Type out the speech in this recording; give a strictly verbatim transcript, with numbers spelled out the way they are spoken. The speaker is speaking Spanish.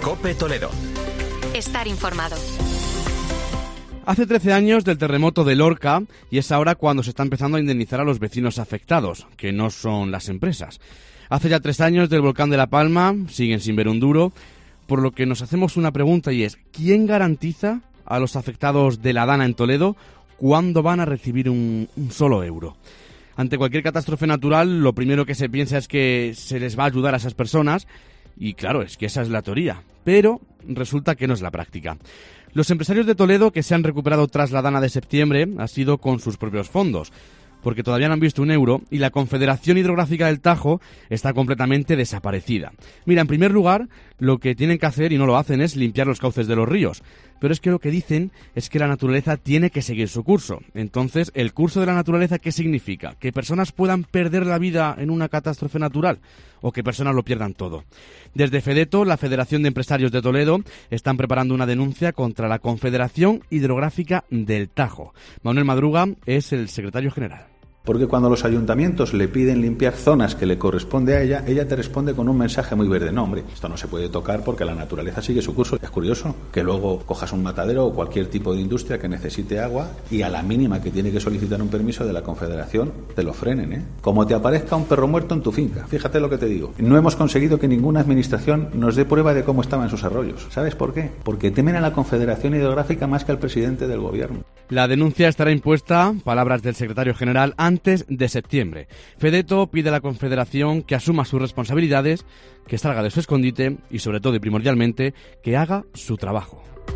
COPE Toledo. Estar informado. Hace trece años del terremoto de Lorca y es ahora cuando se está empezando a indemnizar a los vecinos afectados, que no son las empresas. Hace ya tres años del volcán de La Palma, siguen sin ver un duro, por lo que nos hacemos una pregunta y es, ¿quién garantiza a los afectados de la Dana en Toledo cuándo van a recibir un, un solo euro? Ante cualquier catástrofe natural, lo primero que se piensa es que se les va a ayudar a esas personas, y claro, es que esa es la teoría, pero resulta que no es la práctica. Los empresarios de Toledo que se han recuperado tras la Dana de septiembre ha sido con sus propios fondos, porque todavía no han visto un euro y la Confederación Hidrográfica del Tajo está completamente desaparecida. Mira, en primer lugar, lo que tienen que hacer, y no lo hacen, es limpiar los cauces de los ríos. Pero es que lo que dicen es que la naturaleza tiene que seguir su curso. Entonces, ¿el curso de la naturaleza qué significa? ¿Que personas puedan perder la vida en una catástrofe natural? ¿O que personas lo pierdan todo? Desde FEDETO, la Federación de Empresarios de Toledo, están preparando una denuncia contra la Confederación Hidrográfica del Tajo. Manuel Madruga es el secretario general. Porque cuando los ayuntamientos le piden limpiar zonas que le corresponde a ella, ella te responde con un mensaje muy verde. No, hombre, esto no se puede tocar porque la naturaleza sigue su curso. Es curioso que luego cojas un matadero o cualquier tipo de industria que necesite agua y a la mínima que tiene que solicitar un permiso de la Confederación te lo frenen, ¿eh? Como te aparezca un perro muerto en tu finca. Fíjate lo que te digo. No hemos conseguido que ninguna administración nos dé prueba de cómo estaban sus arroyos. ¿Sabes por qué? Porque temen a la Confederación Hidrográfica más que al presidente del gobierno. La denuncia estará impuesta, palabras del secretario general, antes de septiembre. FEDETO pide a la Confederación que asuma sus responsabilidades, que salga de su escondite y, sobre todo y primordialmente, que haga su trabajo.